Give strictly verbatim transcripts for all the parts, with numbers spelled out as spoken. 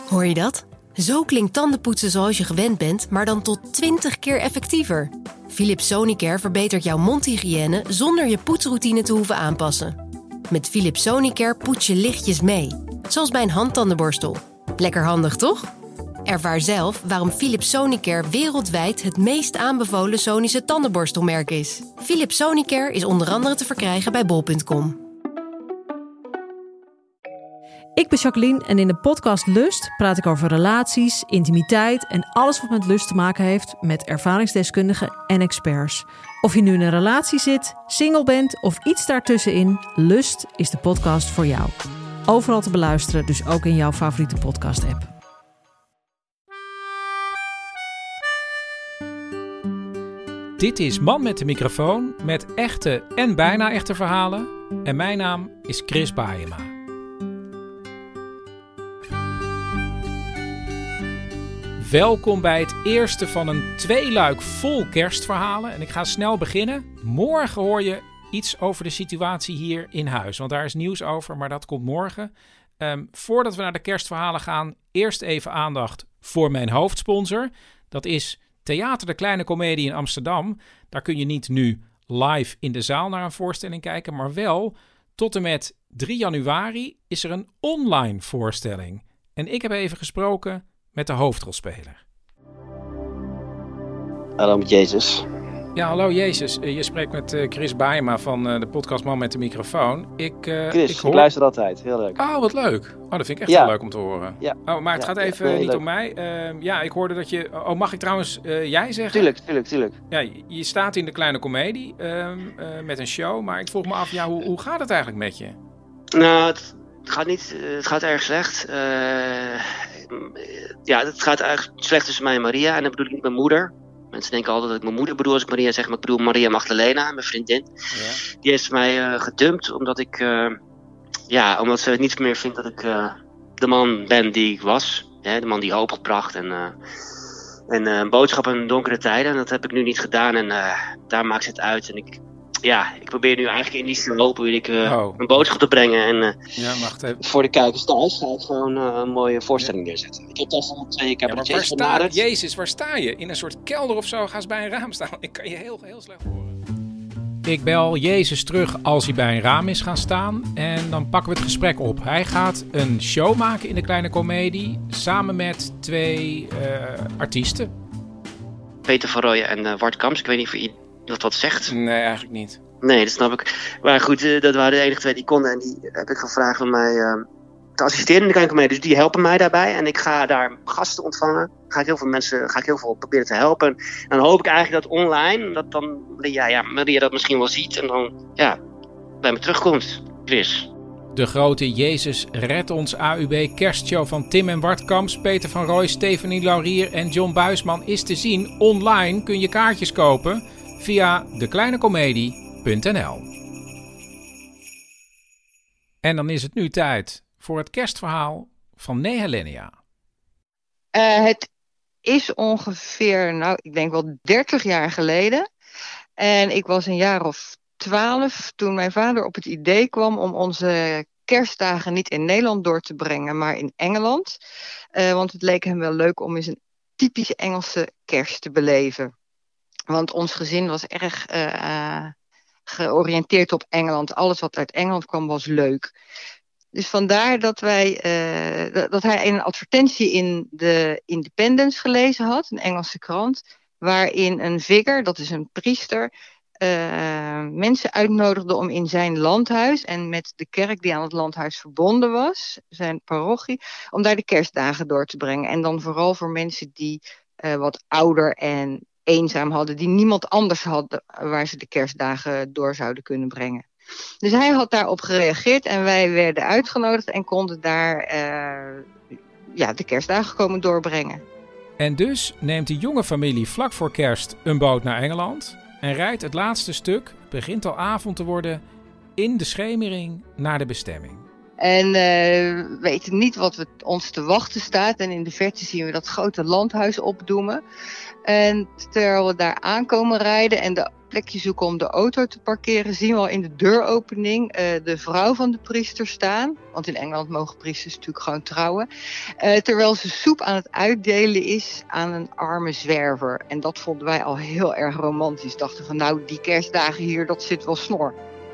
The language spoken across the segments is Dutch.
Hoor je dat? Zo klinkt tandenpoetsen zoals je gewend bent, maar dan tot twintig keer effectiever. Philips Sonicare verbetert jouw mondhygiëne zonder je poetsroutine te hoeven aanpassen. Met Philips Sonicare poets je lichtjes mee, zoals bij een handtandenborstel. Lekker handig, toch? Ervaar zelf waarom Philips Sonicare wereldwijd het meest aanbevolen Sonische tandenborstelmerk is. Philips Sonicare is onder andere te verkrijgen bij bol punt com. Ik ben Jacqueline en in de podcast Lust praat ik over relaties, intimiteit en alles wat met lust te maken heeft met ervaringsdeskundigen en experts. Of je nu in een relatie zit, single bent of iets daartussenin, Lust is de podcast voor jou. Overal te beluisteren, dus ook in jouw favoriete podcast-app. Dit is Man met de microfoon met echte en bijna echte verhalen. En mijn naam is Chris Baeyema. Welkom bij het eerste van een tweeluik vol kerstverhalen. En ik ga snel beginnen. Morgen hoor je iets over de situatie hier in huis. Want daar is nieuws over, maar dat komt morgen. Um, voordat we naar de kerstverhalen gaan, eerst even aandacht voor mijn hoofdsponsor. Dat is Theater de Kleine Comedie in Amsterdam. Daar kun je niet nu live in de zaal naar een voorstelling kijken, maar wel tot en met drie januari is er een online voorstelling. En ik heb even gesproken met de hoofdrolspeler. Hallo met Jezus. Ja, hallo Jezus. Je spreekt met Chris Baeyema van de podcast Man met de microfoon. Ik, uh, Chris, ik, ik hoor... luister altijd. Heel leuk. Oh, wat leuk. Oh, dat vind ik echt ja. heel leuk om te horen. Ja. Oh, maar het ja, gaat even ja, nee, niet leuk. om mij. Uh, ja, ik hoorde dat je... Oh, mag ik trouwens uh, jij zeggen? Tuurlijk, tuurlijk, tuurlijk. Ja, je staat in de Kleine Comedie uh, uh, met een show. Maar ik vroeg me af, ja, hoe, hoe gaat het eigenlijk met je? Nou, het gaat niet... Uh, het gaat erg slecht. Uh, ja, het gaat eigenlijk slecht tussen mij en Maria. En dan bedoel ik niet mijn moeder. Mensen denken altijd dat ik mijn moeder bedoel als ik Maria zeg, maar ik bedoel Maria Magdalena, mijn vriendin. Ja. Die heeft mij uh, gedumpt omdat ik, uh, ja, omdat ze niet meer vindt dat ik uh, de man ben die ik was. Hè, de man die hoop bracht en, uh, en uh, een boodschap in donkere tijden. En dat heb ik nu niet gedaan en uh, daar maakt ze het uit. En ik, ja, ik probeer nu eigenlijk in die stroom probeer ik uh, Oh. een boodschap te brengen. En uh, Ja, wacht even. voor de kijkers thuis ga ik gewoon uh, een mooie voorstelling neerzetten. Ik heb daar van twee Ja, maar waar cabaretiers sta, benaderd. Jezus, waar sta je? In een soort kelder of zo? Ga eens bij een raam staan. Ik kan je heel, heel slecht horen. Ik bel Jezus terug als hij bij een raam is gaan staan. En dan pakken we het gesprek op. Hij gaat een show maken in de Kleine Comedie. Samen met twee uh, artiesten. Peter van Rooyen en uh, Wart Kamps. Ik weet niet of je dat wat zegt. Nee, eigenlijk niet. Nee, dat snap ik. Maar goed, uh, dat waren de enige twee die konden. En die heb ik gevraagd om mij uh, te assisteren in de Kleine Comedie. Dus die helpen mij daarbij. En ik ga daar gasten ontvangen. Ga ik heel veel mensen, ga ik heel veel proberen te helpen. En dan hoop ik eigenlijk dat online, dat dan ja, ja, Maria dat misschien wel ziet. En dan ja, bij me terugkomt. Chris. De grote Jezus Red Ons A U B kerstshow van Tim en Wart Kamps, Peter van Rooij, Stefanie Laurier en John Buisman is te zien. Online kun je kaartjes kopen via de kleine comedie punt n l. En dan is het nu tijd voor het kerstverhaal van Nehelenia. Uh, het is ongeveer, nou, ik denk wel dertig jaar geleden. En ik was een jaar of twaalf toen mijn vader op het idee kwam om onze kerstdagen niet in Nederland door te brengen, maar in Engeland. Uh, want het leek hem wel leuk om eens een typische Engelse kerst te beleven. Want ons gezin was erg uh, georiënteerd op Engeland. Alles wat uit Engeland kwam was leuk. Dus vandaar dat, wij, uh, dat hij een advertentie in de Independence gelezen had, een Engelse krant, waarin een vicar, dat is een priester, uh, mensen uitnodigde om in zijn landhuis en met de kerk die aan het landhuis verbonden was, zijn parochie, om daar de kerstdagen door te brengen. En dan vooral voor mensen die uh, wat ouder en eenzaam hadden, die niemand anders hadden waar ze de kerstdagen door zouden kunnen brengen. Dus hij had daarop gereageerd en wij werden uitgenodigd en konden daar uh, ja, de kerstdagen komen doorbrengen. En dus neemt de jonge familie vlak voor kerst een boot naar Engeland en rijdt het laatste stuk, het begint al avond te worden, in de schemering naar de bestemming. En uh, we weten niet wat we, ons te wachten staat. En in de verte zien we dat grote landhuis opdoemen. En terwijl we daar aankomen rijden en de plekje zoeken om de auto te parkeren, zien we al in de deuropening uh, de vrouw van de priester staan. Want in Engeland mogen priesters natuurlijk gewoon trouwen. Uh, terwijl ze soep aan het uitdelen is aan een arme zwerver. En dat vonden wij al heel erg romantisch. Dachten van nou, die kerstdagen hier, dat zit wel snor.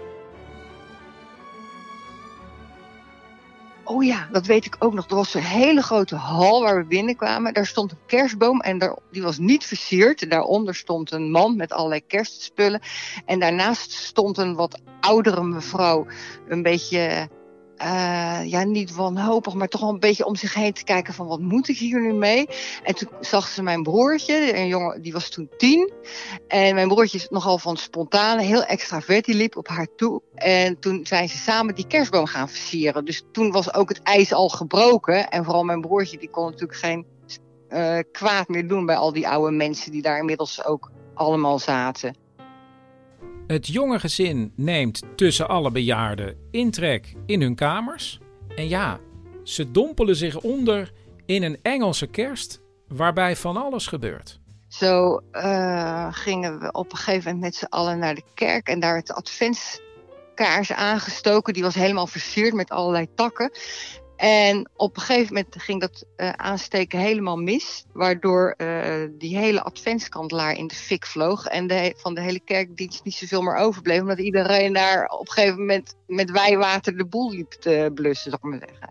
Oh ja, dat weet ik ook nog. Er was een hele grote hal waar we binnenkwamen. Daar stond een kerstboom en daar, die was niet versierd. Daaronder stond een man met allerlei kerstspullen. En daarnaast stond een wat oudere mevrouw. Een beetje, uh, ja niet wanhopig, maar toch wel een beetje om zich heen te kijken van wat moet ik hier nu mee? En toen zag ze mijn broertje, een jongen, die was toen tien. En mijn broertje is nogal van spontane, heel extravert, die liep op haar toe. En toen zijn ze samen die kerstboom gaan versieren. Dus toen was ook het ijs al gebroken. En vooral mijn broertje, die kon natuurlijk geen uh, kwaad meer doen bij al die oude mensen die daar inmiddels ook allemaal zaten. Het jonge gezin neemt tussen alle bejaarden intrek in hun kamers. En ja, ze dompelen zich onder in een Engelse kerst waarbij van alles gebeurt. Zo uh, gingen we op een gegeven moment met z'n allen naar de kerk en daar werd de adventskaars aangestoken. Die was helemaal versierd met allerlei takken. En op een gegeven moment ging dat uh, aansteken helemaal mis, waardoor uh, die hele adventskandelaar in de fik vloog en de, van de hele kerkdienst niet zoveel meer overbleef, omdat iedereen daar op een gegeven moment met wijwater de boel liep te blussen, zal ik maar zeggen.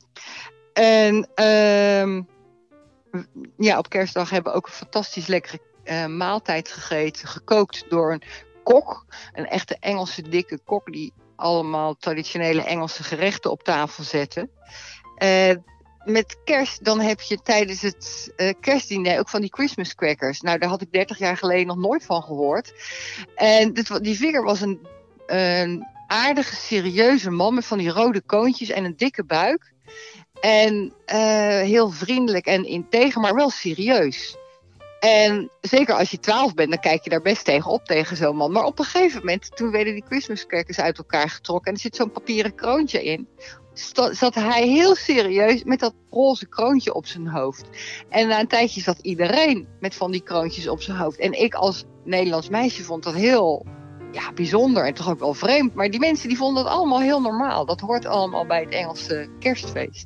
En uh, ja, op kerstdag hebben we ook een fantastisch lekkere uh, maaltijd gegeten, gekookt door een kok, een echte Engelse dikke kok die allemaal traditionele Engelse gerechten op tafel zette. Uh, met kerst, dan heb je tijdens het uh, kerstdiner ook van die Christmas crackers. Nou, daar had ik dertig jaar geleden nog nooit van gehoord. En dit, die vinger was een, een aardige, serieuze man met van die rode koontjes en een dikke buik. En uh, heel vriendelijk en integer, maar wel serieus. En zeker als je twaalf bent, dan kijk je daar best tegen op tegen zo'n man. Maar op een gegeven moment, toen werden die Christmas crackers uit elkaar getrokken en er zit zo'n papieren kroontje in, zat hij heel serieus met dat roze kroontje op zijn hoofd. En na een tijdje zat iedereen met van die kroontjes op zijn hoofd. En ik als Nederlands meisje vond dat heel ja, bijzonder en toch ook wel vreemd. Maar die mensen die vonden dat allemaal heel normaal. Dat hoort allemaal bij het Engelse kerstfeest.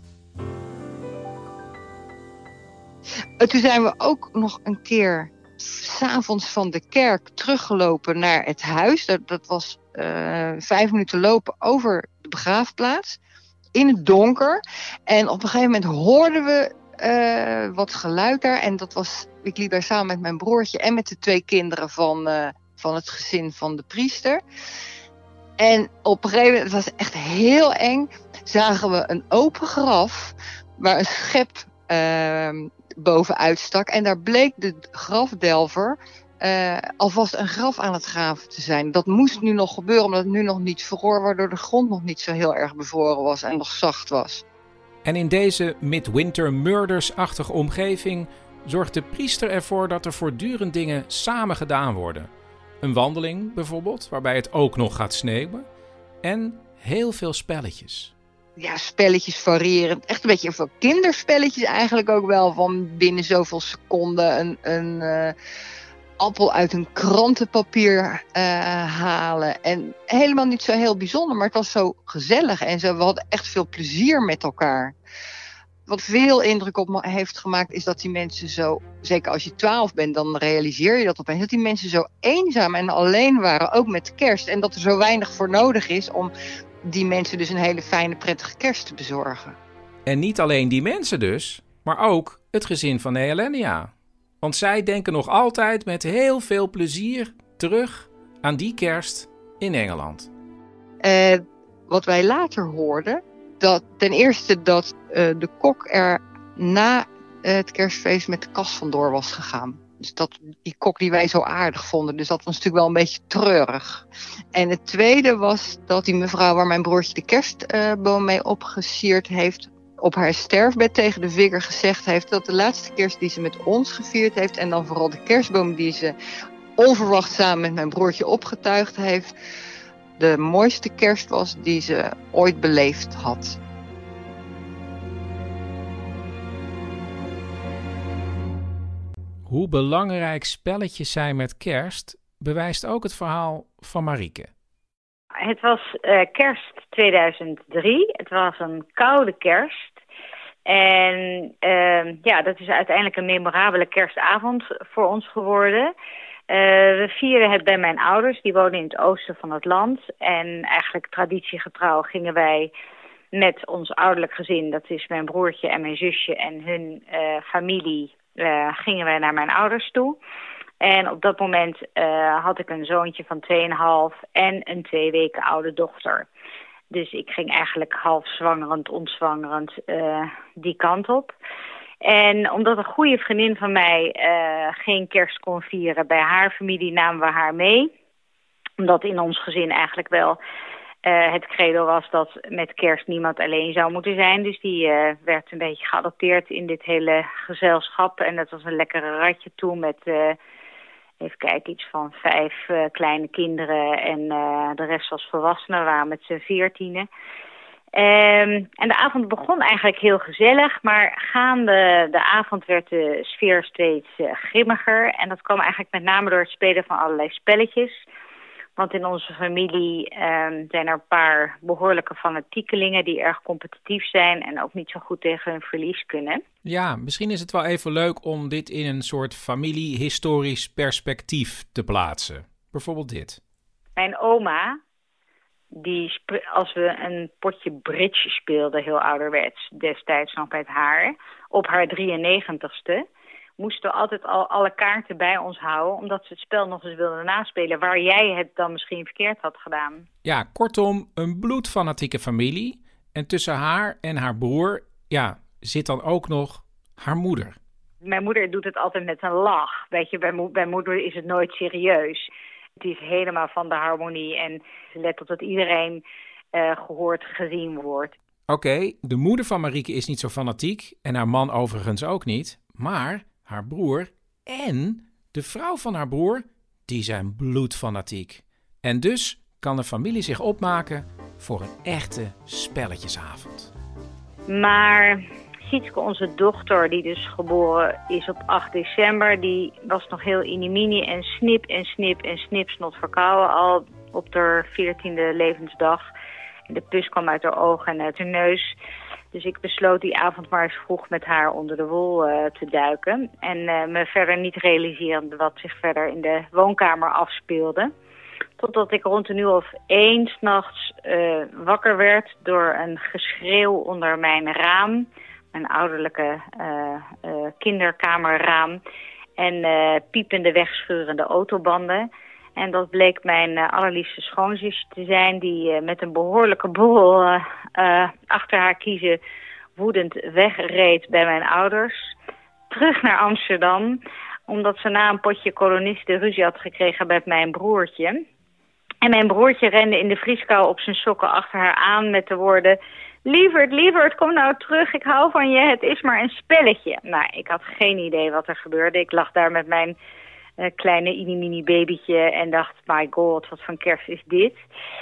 Toen zijn we ook nog een keer 's avonds van de kerk teruggelopen naar het huis. Dat, dat was uh, vijf minuten lopen over de begraafplaats. In het donker. En op een gegeven moment hoorden we uh, wat geluid daar. En dat was, ik liep daar samen met mijn broertje en met de twee kinderen van, uh, van het gezin van de priester. En op een gegeven moment, het was echt heel eng, zagen we een open graf waar een schep uh, bovenuit stak. En daar bleek de grafdelver uh, alvast een graf aan het graven te zijn. Dat moest nu nog gebeuren, omdat het nu nog niet vroor, waardoor de grond nog niet zo heel erg bevroren was en nog zacht was. En in deze Midwinter Murders-achtige omgeving zorgt de priester ervoor dat er voortdurend dingen samen gedaan worden. Een wandeling bijvoorbeeld, waarbij het ook nog gaat sneeuwen. En heel veel spelletjes. Ja, spelletjes variërend. Echt een beetje van kinderspelletjes eigenlijk ook wel. Van binnen zoveel seconden een, een uh, appel uit een krantenpapier uh, halen. En helemaal niet zo heel bijzonder, maar het was zo gezellig. En zo, we hadden echt veel plezier met elkaar. Wat veel indruk op me heeft gemaakt is dat die mensen zo, zeker als je twaalf bent, dan realiseer je dat opeens, dat die mensen zo eenzaam en alleen waren, ook met kerst. En dat er zo weinig voor nodig is om die mensen dus een hele fijne, prettige kerst te bezorgen. En niet alleen die mensen dus, maar ook het gezin van Nehelenia. Want zij denken nog altijd met heel veel plezier terug aan die kerst in Engeland. Uh, wat wij later hoorden, dat ten eerste dat uh, de kok er na uh, het kerstfeest met de kast vandoor was gegaan. Dus dat die kok die wij zo aardig vonden. Dus dat was natuurlijk wel een beetje treurig. En het tweede was dat die mevrouw waar mijn broertje de kerstboom mee opgesierd heeft, op haar sterfbed tegen de vicar gezegd heeft dat de laatste kerst die ze met ons gevierd heeft, en dan vooral de kerstboom die ze onverwacht samen met mijn broertje opgetuigd heeft, de mooiste kerst was die ze ooit beleefd had. Hoe belangrijk spelletjes zijn met kerst, bewijst ook het verhaal van Marieke. Het was uh, kerst tweeduizend drie. Het was een koude kerst. En uh, ja, dat is uiteindelijk een memorabele kerstavond voor ons geworden. Uh, we vierden het bij mijn ouders, die wonen in het oosten van het land. En eigenlijk traditiegetrouw gingen wij met ons ouderlijk gezin, dat is mijn broertje en mijn zusje en hun uh, familie, uh, gingen wij naar mijn ouders toe. En op dat moment uh, had ik een zoontje van twee komma vijf en een twee weken oude dochter. Dus ik ging eigenlijk half zwangerend, ontzwangerend uh, die kant op. En omdat een goede vriendin van mij uh, geen kerst kon vieren bij haar familie, namen we haar mee. Omdat in ons gezin eigenlijk wel uh, het credo was dat met kerst niemand alleen zou moeten zijn. Dus die uh, werd een beetje geadopteerd in dit hele gezelschap. En dat was een lekkere ratje toe met... Uh, Even kijken, iets van vijf uh, kleine kinderen en uh, de rest was volwassenen, we waren met z'n veertienen. Um, en de avond begon eigenlijk heel gezellig, maar gaande de avond werd de sfeer steeds uh, grimmiger. En dat kwam eigenlijk met name door het spelen van allerlei spelletjes. Want in onze familie um, zijn er een paar behoorlijke fanatiekelingen die erg competitief zijn en ook niet zo goed tegen hun verlies kunnen. Ja, misschien is het wel even leuk om dit in een soort familiehistorisch perspectief te plaatsen. Bijvoorbeeld dit. Mijn oma, die sp- als we een potje bridge speelden, heel ouderwets, destijds nog met haar, op haar drieënnegentigste... moesten we altijd al alle kaarten bij ons houden, omdat ze het spel nog eens wilden naspelen, waar jij het dan misschien verkeerd had gedaan. Ja, kortom, een bloedfanatieke familie. En tussen haar en haar broer, ja, zit dan ook nog haar moeder. Mijn moeder doet het altijd met een lach. Weet je, bij, mo- bij moeder is het nooit serieus. Het is helemaal van de harmonie en ze let op dat iedereen uh, gehoord, gezien wordt. Oké, okay, de moeder van Marieke is niet zo fanatiek en haar man overigens ook niet, maar haar broer en de vrouw van haar broer, die zijn bloedfanatiek. En dus kan de familie zich opmaken voor een echte spelletjesavond. Maar Sietske, onze dochter, die dus geboren is op acht december... die was nog heel inimini en snip en snip en snipsnot verkouden al op haar veertiende levensdag. En de pus kwam uit haar ogen en uit haar neus. Dus ik besloot die avond maar eens vroeg met haar onder de wol uh, te duiken. En uh, me verder niet realiserend wat zich verder in de woonkamer afspeelde. Totdat ik rond een uur of één 's nachts uh, wakker werd door een geschreeuw onder mijn raam. Mijn ouderlijke uh, uh, kinderkamerraam. En uh, piepende, wegschurende autobanden. En dat bleek mijn uh, allerliefste schoonzusje te zijn, die uh, met een behoorlijke boel uh, uh, achter haar kiezen woedend wegreed bij mijn ouders. Terug naar Amsterdam, omdat ze na een potje kolonisten ruzie had gekregen met mijn broertje. En mijn broertje rende in de vrieskou op zijn sokken achter haar aan met de woorden: Lieverd, lieverd, kom nou terug, ik hou van je, het is maar een spelletje. Nou, ik had geen idee wat er gebeurde. Ik lag daar met mijn uh, kleine inimini babytje en dacht, my god, wat voor kerst is dit?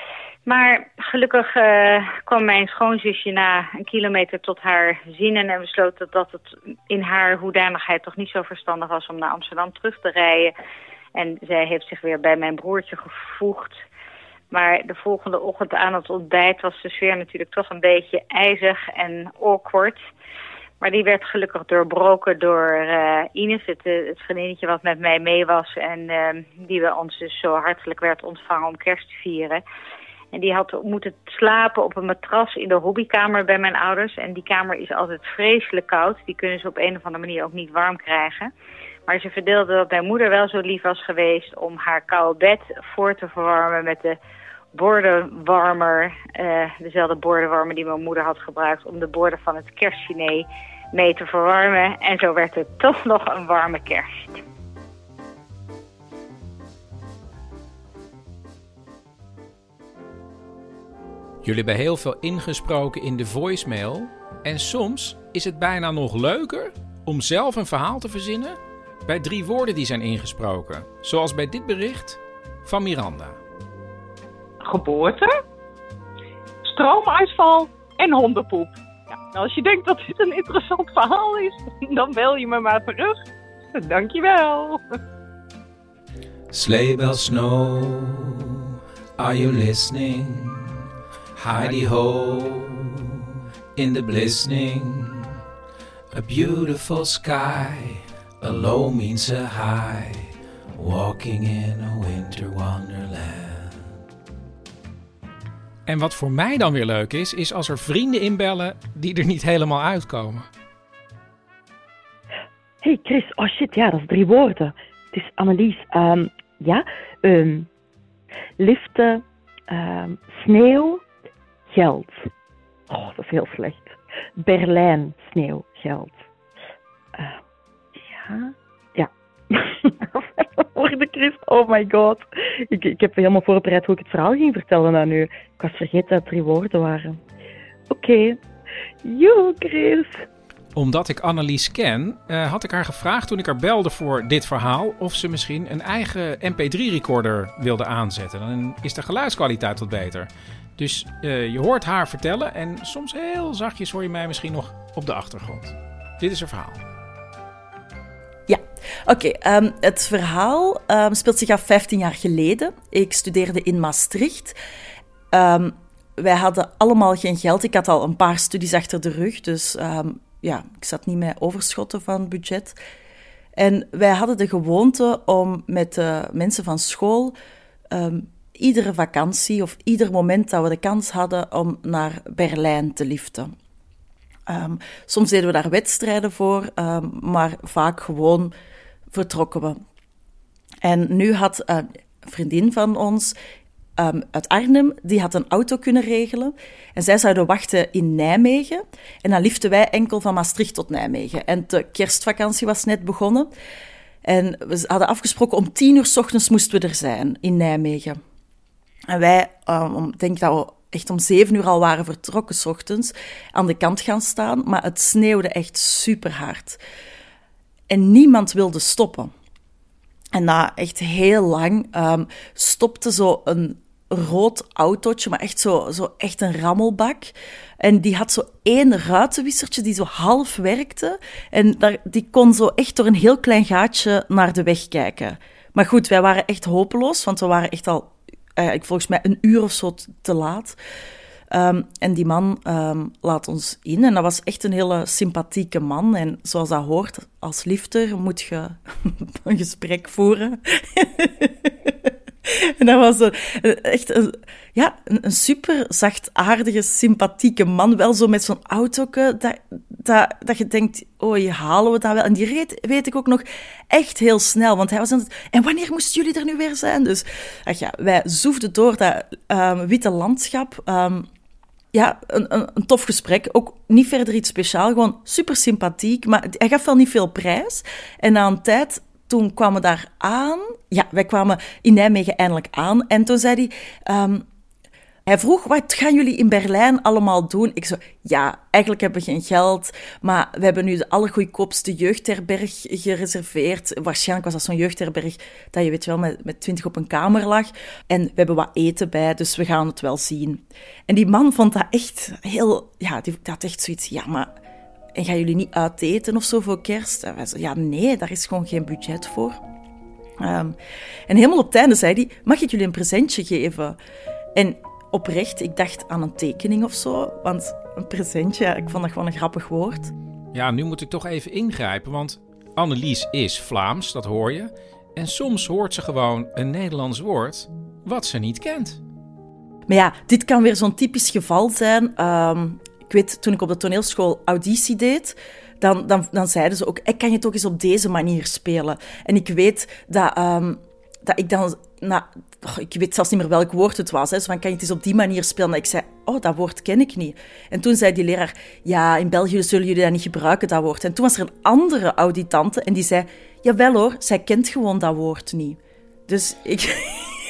Maar gelukkig uh, kwam mijn schoonzusje na een kilometer tot haar zinnen en besloot dat, dat het in haar hoedanigheid toch niet zo verstandig was om naar Amsterdam terug te rijden. En zij heeft zich weer bij mijn broertje gevoegd. Maar de volgende ochtend aan het ontbijt was de sfeer natuurlijk toch een beetje ijzig en awkward. Maar die werd gelukkig doorbroken door uh, Ines, het, het vriendinnetje wat met mij mee was. En uh, die bij ons dus zo hartelijk werd ontvangen om kerst te vieren. En die had moeten slapen op een matras in de hobbykamer bij mijn ouders. En die kamer is altijd vreselijk koud. Die kunnen ze op een of andere manier ook niet warm krijgen. Maar ze verdeelde dat mijn moeder wel zo lief was geweest om haar koude bed voor te verwarmen met de bordenwarmer. Uh, dezelfde bordenwarmer die mijn moeder had gebruikt om de borden van het kerstdiner mee te verwarmen. En zo werd het toch nog een warme kerst. Jullie hebben heel veel ingesproken in de voicemail. En soms is het bijna nog leuker om zelf een verhaal te verzinnen bij drie woorden die zijn ingesproken. Zoals bij dit bericht van Miranda. geboorte, stroomuitval en hondenpoep. Ja, nou, als je denkt dat dit een interessant verhaal is, dan bel je me maar terug. Dankjewel. Sleigh bells snow, are you listening? Heidi ho, in the blizzing. A beautiful sky, a low means a high. Walking in a winter wonderland. En wat voor mij dan weer leuk is, is als er vrienden inbellen die er niet helemaal uitkomen. Hey Chris, oh shit, ja, dat is drie woorden. Het is Annelies. Um, ja, um, liften, um, sneeuw, geld. Oh, dat is heel slecht. Berlijn, sneeuw, geld. Uh, ja, ja. Woorden, Chris, oh my god. Ik, ik heb helemaal voorbereid hoe ik het verhaal ging vertellen aan u. Ik was vergeten dat het drie woorden waren. Oké. Okay. Joe, Chris. Omdat ik Annelies ken, uh, had ik haar gevraagd toen ik haar belde voor dit verhaal of ze misschien een eigen M P drie recorder wilde aanzetten. Dan is de geluidskwaliteit wat beter. Dus uh, je hoort haar vertellen en soms heel zachtjes hoor je mij misschien nog op de achtergrond. Dit is haar verhaal. Ja, oké. Okay, um, het verhaal um, speelt zich af vijftien jaar geleden. Ik studeerde in Maastricht. Um, wij hadden allemaal geen geld. Ik had al een paar studies achter de rug, dus um, ja, ik zat niet met overschotten van budget. En wij hadden de gewoonte om met de mensen van school um, iedere vakantie of ieder moment dat we de kans hadden om naar Berlijn te liften. Um, soms deden we daar wedstrijden voor, um, maar vaak gewoon vertrokken we. En nu had uh, een vriendin van ons um, uit Arnhem, die had een auto kunnen regelen. En zij zouden wachten in Nijmegen. En dan liften wij enkel van Maastricht tot Nijmegen. En de kerstvakantie was net begonnen. En we hadden afgesproken om tien uur 's ochtends moesten we er zijn in Nijmegen. En wij, um, ik denk dat we echt om zeven uur al waren vertrokken 's ochtends, aan de kant gaan staan, maar het sneeuwde echt super hard. En niemand wilde stoppen. En na echt heel lang um, stopte zo een rood autootje, maar echt zo, zo echt een rammelbak. En die had zo één ruitenwissertje die zo half werkte. En daar, die kon zo echt door een heel klein gaatje naar de weg kijken. Maar goed, wij waren echt hopeloos, want we waren echt al Uh, ik volgens mij een uur of zo te laat. Um, en die man um, laat ons in. En dat was echt een hele sympathieke man. En zoals dat hoort, als lifter moet je een gesprek voeren. En dat was een, echt een, ja, een, een super zachtaardige, sympathieke man. Wel zo met zo'n autoke, dat, dat, dat je denkt, oh, je halen we dat wel. En die reed, weet ik ook nog, echt heel snel. Want hij was aan het... En wanneer moesten jullie er nu weer zijn? Dus ach ja, wij zoefden door dat um, witte landschap. Um, ja, een, een, een tof gesprek. Ook niet verder iets speciaals. Gewoon super sympathiek. Maar hij gaf wel niet veel prijs. En na een tijd... Toen kwamen we daar aan. Ja, wij kwamen in Nijmegen eindelijk aan. En toen zei hij... Um, hij vroeg, wat gaan jullie in Berlijn allemaal doen? Ik zo, ja, eigenlijk hebben we geen geld. Maar we hebben nu de allergoedkoopste jeugdherberg gereserveerd. Waarschijnlijk was dat zo'n jeugdherberg dat je weet wel met, met twintig op een kamer lag. En we hebben wat eten bij, dus we gaan het wel zien. En die man vond dat echt heel... Ja, die had echt zoiets... Ja, maar... En gaan jullie niet uiteten of zo voor kerst? En wij zo, ja, nee, daar is gewoon geen budget voor. Um, en helemaal op het einde zei hij, mag ik jullie een presentje geven? En oprecht, ik dacht aan een tekening of zo. Want een presentje, ja, ik vond dat gewoon een grappig woord. Ja, nu moet ik toch even ingrijpen, want Annelies is Vlaams, dat hoor je. En soms hoort ze gewoon een Nederlands woord wat ze niet kent. Maar ja, dit kan weer zo'n typisch geval zijn... Um, Ik weet, toen ik op de toneelschool auditie deed, dan, dan, dan zeiden ze ook, ik kan je toch eens op deze manier spelen. En ik weet dat, um, dat ik dan, nou, oh, ik weet zelfs niet meer welk woord het was, hè, zo van, kan je het eens op die manier spelen? En ik zei, oh, dat woord ken ik niet. En toen zei die leraar, ja, in België zullen jullie dat niet gebruiken, dat woord. En toen was er een andere auditante en die zei, jawel hoor, zij kent gewoon dat woord niet. Dus ik...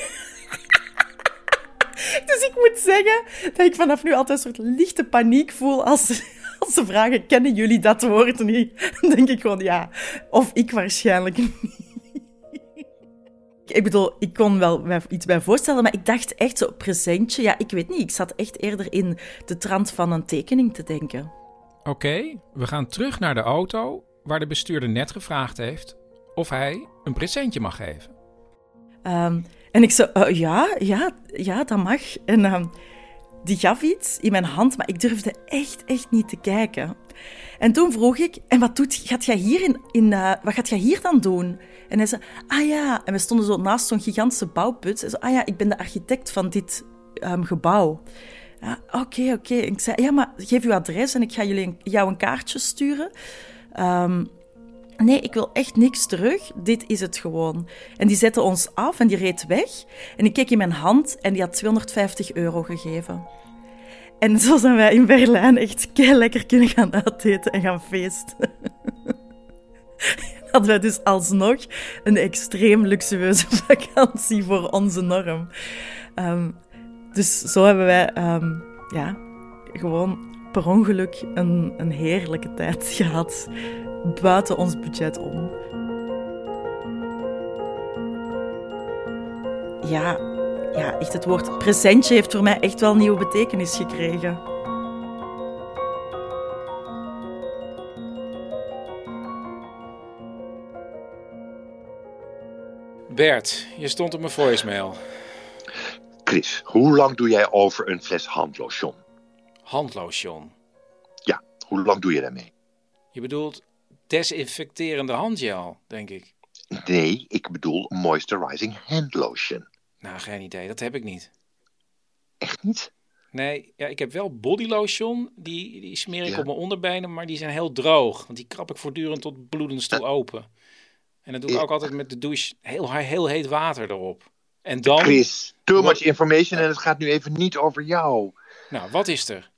Dus ik moet zeggen dat ik vanaf nu altijd een soort lichte paniek voel als, als ze vragen, kennen jullie dat woord niet? Dan denk ik gewoon, ja, of ik waarschijnlijk niet. Ik bedoel, ik kon wel iets bij voorstellen, maar ik dacht echt zo, presentje, ja, ik weet niet. Ik zat echt eerder in de trant van een tekening te denken. Oké, okay, we gaan terug naar de auto, waar de bestuurder net gevraagd heeft of hij een presentje mag geven. Um, en ik zo, uh, ja, ja, ja, dat mag. En um, die gaf iets in mijn hand, maar ik durfde echt, echt niet te kijken. En toen vroeg ik, en wat doet, gaat jij hier in, in uh, wat gaat jij hier dan doen? En hij zei, ah ja, en we stonden zo naast zo'n gigantische bouwput. Hij zei, ah ja, ik ben de architect van dit um, gebouw. Ja, oké, okay, oké. Okay. Ik zei, ja, maar geef uw adres en ik ga jullie een, jou een kaartje sturen. Um, nee, ik wil echt niks terug. Dit is het gewoon. En die zette ons af en die reed weg. En ik keek in mijn hand en die had tweehonderdvijftig euro gegeven. En zo zijn wij in Berlijn echt kei lekker kunnen gaan uiteten en gaan feesten. Hadden wij dus alsnog een extreem luxueuze vakantie voor onze norm. Um, dus zo hebben wij um, ja, gewoon per ongeluk een, een heerlijke tijd gehad. Buiten ons budget om. Ja, ja, echt het woord presentje heeft voor mij echt wel nieuwe betekenis gekregen. Bert, je stond op mijn voicemail. Chris, hoe lang doe jij over een fles handlotion? Handlotion? Ja, hoe lang doe je daarmee? Je bedoelt desinfecterende handgel, denk ik. Nee, ik bedoel moisturizing handlotion. Nou, geen idee. Dat heb ik niet. Echt niet? Nee, ja, ik heb wel bodylotion. Die, die smeer ik ja. op mijn onderbenen, maar die zijn heel droog. Want die krab ik voortdurend tot bloedens toe open. En dat doe ik ja. ook altijd met de douche. Heel, heel heet water erop. En dan... Chris, too much information en het gaat nu even niet over jou. Nou, wat is er?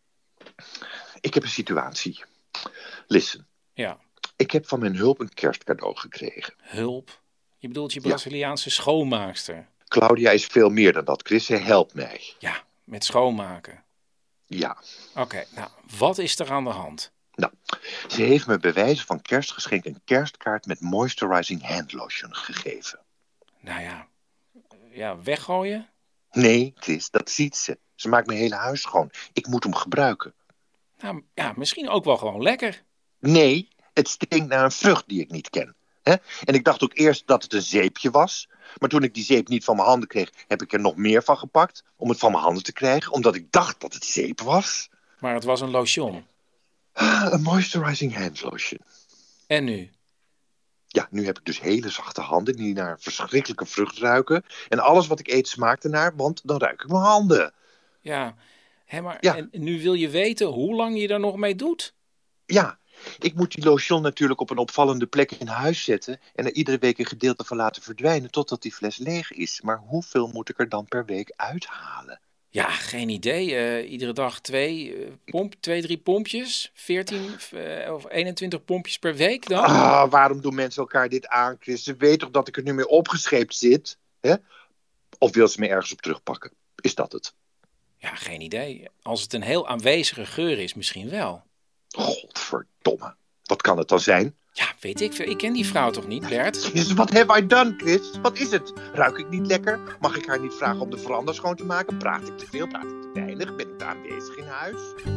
Ik heb een situatie. Listen. Ja. Ik heb van mijn hulp een kerstcadeau gekregen. Hulp? Je bedoelt je Braziliaanse ja. schoonmaakster? Claudia is veel meer dan dat, Chris. Zij helpt mij. Ja, met schoonmaken. Ja. Oké, okay, nou, wat is er aan de hand? Nou, ze heeft me bij wijze van kerstgeschenk een kerstkaart met moisturizing handlotion gegeven. Nou ja, ja, weggooien? Nee, Chris, dat ziet ze. Ze maakt mijn hele huis schoon. Ik moet hem gebruiken. Nou, ja, misschien ook wel gewoon lekker. Nee, het stinkt naar een vrucht die ik niet ken. He? En ik dacht ook eerst dat het een zeepje was. Maar toen ik die zeep niet van mijn handen kreeg, heb ik er nog meer van gepakt om het van mijn handen te krijgen, omdat ik dacht dat het zeep was. Maar het was een lotion. Een moisturizing handlotion. En nu? Ja, nu heb ik dus hele zachte handen die naar verschrikkelijke vrucht ruiken. En alles wat ik eet smaakt ernaar, want dan ruik ik mijn handen. Ja, hè, maar ja. En nu wil je weten hoe lang je er nog mee doet? Ja, ik moet die lotion natuurlijk op een opvallende plek in huis zetten en er iedere week een gedeelte van laten verdwijnen totdat die fles leeg is. Maar hoeveel moet ik er dan per week uithalen? Ja, geen idee. Uh, iedere dag twee, uh, pomp, twee, drie pompjes. veertien uh, of eenentwintig pompjes per week dan. Ah, waarom doen mensen elkaar dit aan, Chris? Ze weet toch dat ik er nu mee opgescheept zit? Hè? Of wil ze me ergens op terugpakken? Is dat het? Ja, geen idee. Als het een heel aanwezige geur is, misschien wel. Godverdomme. Wat kan het dan zijn? Ja, weet ik veel. Ik ken die vrouw toch niet, Bert? Jezus, wat have I done, Chris? Wat is het? Ruik ik niet lekker? Mag ik haar niet vragen om de veranda schoon te maken? Praat ik te veel? Praat ik te weinig? Ben ik te aanwezig in huis?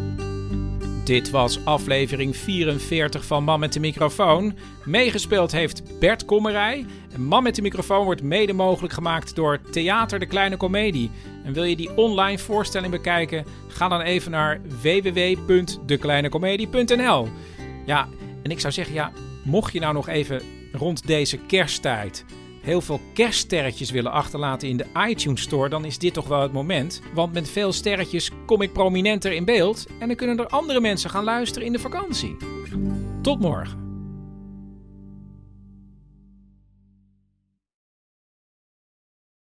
Dit was aflevering vierenveertig van Man met de Microfoon. Meegespeeld heeft Bert Kommerij. Man met de Microfoon wordt mede mogelijk gemaakt door Theater de Kleine Comedie. En wil je die online voorstelling bekijken? Ga dan even naar w w w punt de kleine comedie punt n l. Ja, en ik zou zeggen, ja, mocht je nou nog even rond deze kersttijd heel veel kerststerretjes willen achterlaten in de iTunes Store, dan is dit toch wel het moment. Want met veel sterretjes kom ik prominenter in beeld en dan kunnen er andere mensen gaan luisteren in de vakantie. Tot morgen.